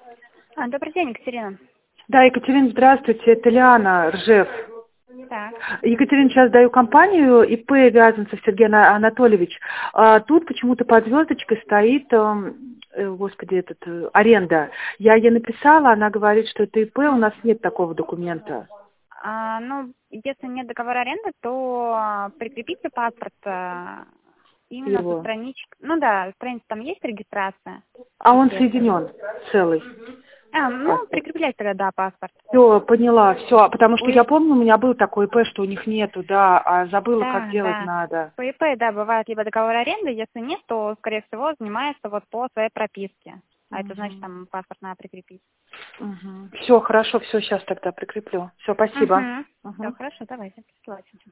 Добрый день, Екатерина. Да, Екатерина, здравствуйте, это Лиана Ржев. Так. Екатерина, сейчас даю компанию ИП Вязанцев Сергей Анатольевич. Тут почему-то под звездочкой стоит, аренда. Я ей написала, она говорит, что это ИП, у нас нет такого документа. Ну, если нет договора аренды, то прикрепите паспорт именно со Его. странички. Ну да, страница там есть регистрация. А он Естественно. соединен целый. Ну, прикрепляйте тогда, да, паспорт. Все, поняла, все. Потому что я Ой, помню, у меня был такой ИП, что у них нету, да, а забыла, как да, делать да. надо. По ИП, да, бывает либо договор аренды, если нет, то, скорее всего, занимается вот по своей прописке. А это значит, там паспорт надо прикрепить. Все, хорошо, все, сейчас тогда прикреплю. Все, спасибо. Все, хорошо, давайте, присылайте.